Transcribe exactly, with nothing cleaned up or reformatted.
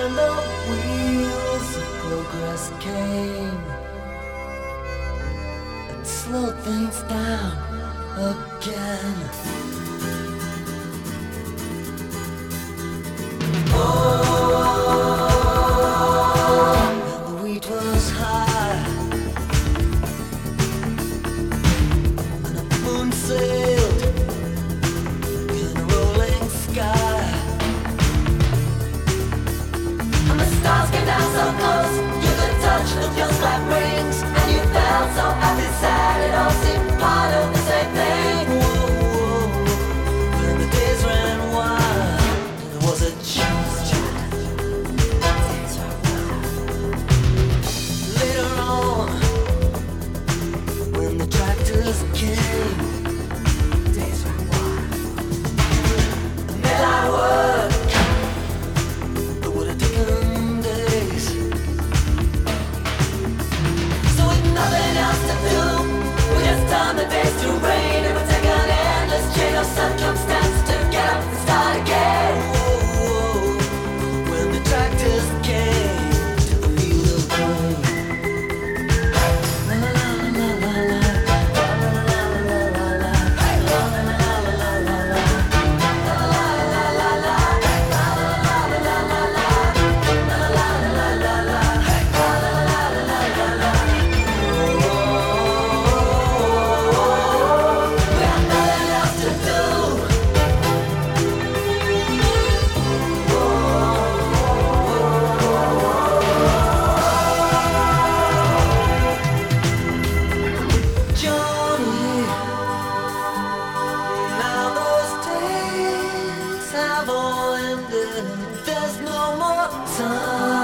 when the wheels of progress came and slowed things down again. Oh, and the wheat was high, and the moon sailed in a rolling sky. And the stars came down so close, you could touch with your slap rings, and you felt so happy, sad, it all seemed part of the same thing. Whoa, whoa. When the days ran wild, and there was a chance. Later on, when the tractors came, days ran wild. The midnight work, it would have taken days. So with nothing else to do, we just turn the days to rain. It would take an endless chain of circumstance to get up and start again. Whoa, when the tractors came to the field of grain. La la la la la la, la la la la la, la la la la la la, la la la la la, la la la la la la, la la la la la la, la la la la la la. We have nothing else to do. Johnny, now those days have all ended. There's no more time.